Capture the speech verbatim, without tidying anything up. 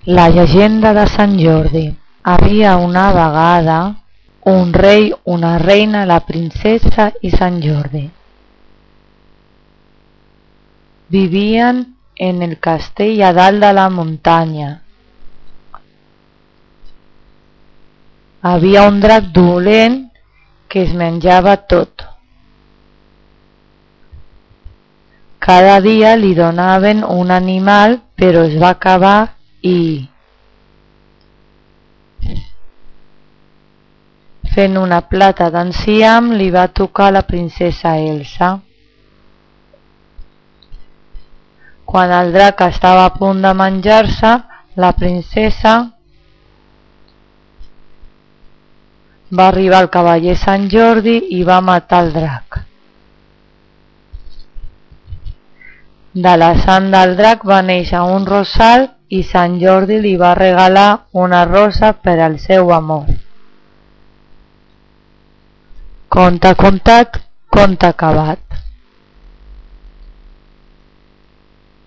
La llegenda de Sant Jordi. Havia una vegada un rei, una reina, la princesa i Sant Jordi. Vivien en el castell a dalt de la muntanya. Havia un drac dolent que es menjava tot. Cada dia li donaven un animal, però es va acabar i, fent una plata d'enciam, li va tocar a la princesa Elsa. Quan el drac estava a punt de menjar-se, la princesa va arribar al cavaller Sant Jordi i va matar el drac. De la sang del drac va néixer un rosal i Sant Jordi li va regalar una rosa per al seu amor. Conte contat, conte acabat.